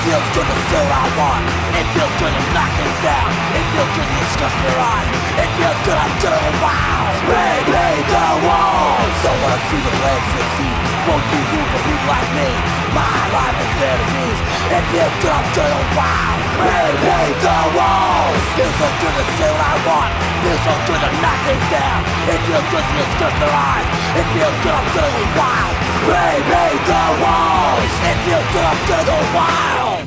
feels good to say what I want. It feels good to knock things down. It feels good to discuss your eyes. It feels good I'm doing wow. Spray paint the walls. Don't wanna see the blade succeed. Won't be room for people like me. My life is fantasies. It feels good I'm doing wow. Spray paint the walls. Feels so good to say what I want. Feels so good to knock things down. It feels good to discuss their eyes. It feels good I'm doing wow. Spray paint the walls. It feels good I'm doing wild.